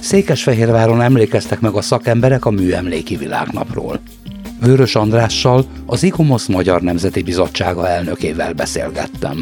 Székesfehérváron emlékeztek meg a szakemberek a Műemléki Világnapról. Vörös Andrással, az ICOMOS Magyar Nemzeti Bizottsága elnökével beszélgettem.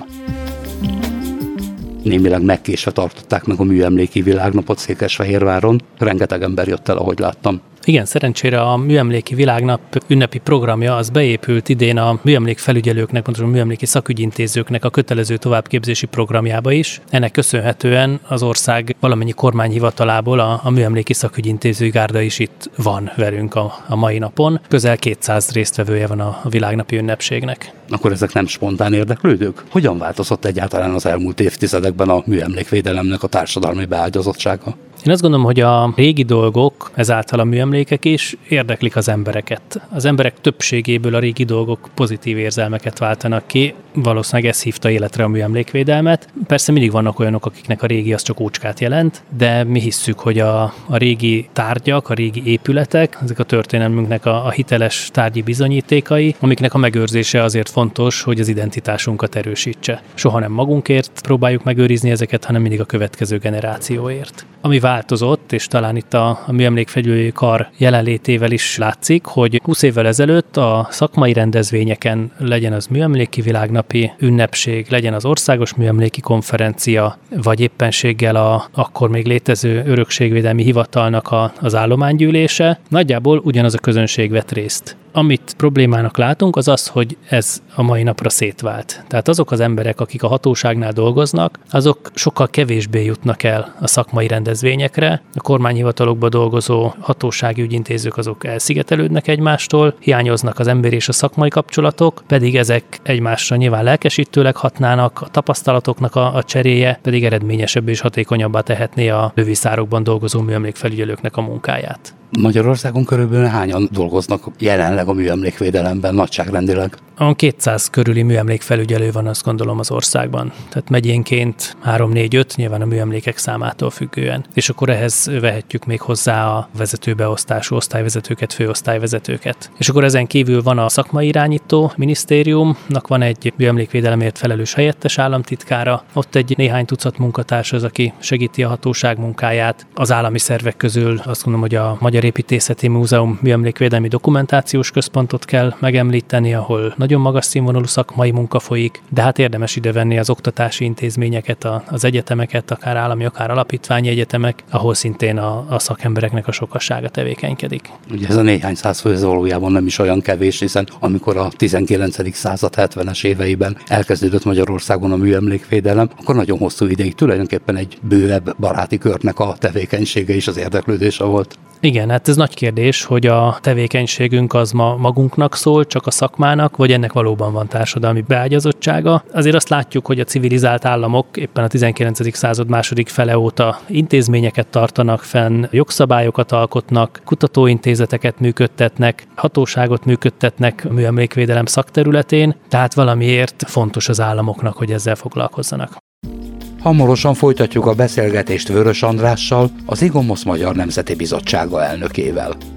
Némileg megkésve tartották meg a Műemléki Világnapot Székesfehérváron, rengeteg ember jött el, ahogy láttam. Igen, szerencsére a Műemléki Világnap ünnepi programja az beépült idén a műemlékfelügyelőknek, pontosan a műemléki szakügyintézőknek a kötelező továbbképzési programjába is. Ennek köszönhetően az ország valamennyi kormányhivatalából a műemléki szakügyintézői gárda is itt van velünk a mai napon. Közel 200 résztvevője van a világnapi ünnepségnek. Akkor ezek nem spontán érdeklődők? Hogyan változott egyáltalán az elmúlt évtizedekben a műemlékvédelemnek a társadalmi beágyazottsága? Én azt gondolom, hogy a régi dolgok, ezáltal a műemlékek is érdeklik az embereket. Az emberek többségéből a régi dolgok pozitív érzelmeket váltanak ki, valószínűleg ez hívta életre a műemlékvédelmet. Persze mindig vannak olyanok, akiknek a régi az csak ócskát jelent, de mi hisszük, hogy a régi tárgyak, a régi épületek, ezek a történelmünknek a hiteles tárgyi bizonyítékai, amiknek a megőrzése azért fontos, hogy az identitásunkat erősítse. Soha nem magunkért próbáljuk megőrizni ezeket, hanem mindig a következő generációért. Ami változott, és talán itt a műemlékfelügyelői kar jelenlétével is látszik, hogy 20 évvel ezelőtt a szakmai rendezvényeken, legyen az műemléki világnapi ünnepség, legyen az országos műemléki konferencia, vagy éppenséggel akkor még létező örökségvédelmi hivatalnak az állománygyűlése, nagyjából ugyanaz a közönség vett részt. Amit problémának látunk, az az, hogy ez a mai napra szétvált. Tehát azok az emberek, akik a hatóságnál dolgoznak, azok sokkal kevésbé jutnak el a szakmai rendezvényekre. A kormányhivatalokban dolgozó hatósági ügyintézők azok elszigetelődnek egymástól, hiányoznak az emberi és a szakmai kapcsolatok, pedig ezek egymásra nyilván lelkesítőleg hatnának, a tapasztalatoknak a cseréje pedig eredményesebb és hatékonyabbá tehetné a löviszárokban dolgozó műemlékfelügyelőknek a munkáját. Magyarországon körülbelül hányan dolgoznak jelenleg a műemlékvédelemben nagyságrendileg? A 200 körüli műemlékfelügyelő van, azt gondolom, az országban. Tehát megyénként 3-4-5, nyilván a műemlékek számától függően. És akkor ehhez vehetjük még hozzá a vezetőbeosztású osztályvezetőket, főosztályvezetőket. És akkor ezen kívül van a szakmai irányító minisztériumnak, van egy műemlékvédelemért felelős helyettes államtitkára, ott egy néhány tucat munkatárs az, aki segíti a hatóság munkáját. Az állami szervek közül azt gondolom, hogy a Magyar Építészeti Múzeum műemlékvédelmi dokumentációs központot kell megemlíteni, ahol nagyon magas színvonalú szakmai munka folyik, de hát érdemes idevenni az oktatási intézményeket, az egyetemeket, akár állami, akár alapítványi egyetemek, ahol szintén a szakembereknek a sokassága tevékenykedik. Ugye ez a néhány száz fő valójában nem is olyan kevés, hiszen amikor a 19. század 70-es éveiben elkezdődött Magyarországon a műemlékvédelem, akkor nagyon hosszú ideig tulajdonképpen egy bővebb baráti körnek a tevékenysége és az érdeklődése volt. Igen, hát ez nagy kérdés, hogy a tevékenységünk az ma magunknak szól, csak a szakmának, vagy ennek valóban van társadalmi beágyazottsága. Azért azt látjuk, hogy a civilizált államok éppen a 19. század második fele óta intézményeket tartanak fenn, jogszabályokat alkotnak, kutatóintézeteket működtetnek, hatóságot működtetnek a műemlékvédelem szakterületén, tehát valamiért fontos az államoknak, hogy ezzel foglalkozzanak. Hamarosan folytatjuk a beszélgetést Vörös Andrással, az ICOMOS Magyar Nemzeti Bizottsága elnökével.